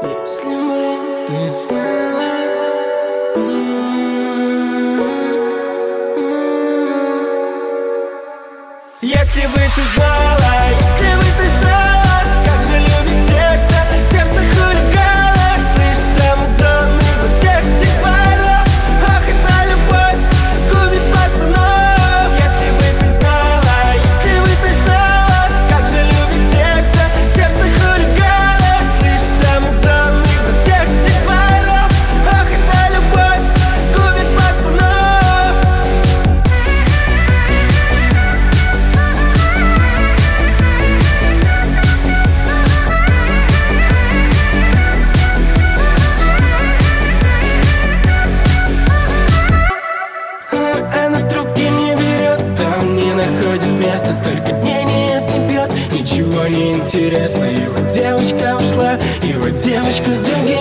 Если бы ты знала, если бы ты знала, если бы ты знала, как же любит сердце, сердце хулигана, слышит Амазон изо всех этих баров. Ах, эта любовь губит пацанов. Если бы ты знала, если бы ты знала, как же любит сердце, сердце хулигана, слышит Амазон изо всех этих баров. Ах, эта любовь губит пацанов. Она трубки не берет, там не находит места, столько дней не ест, не пьет, ничего не интересно. Его девочка ушла, его девочка с другим.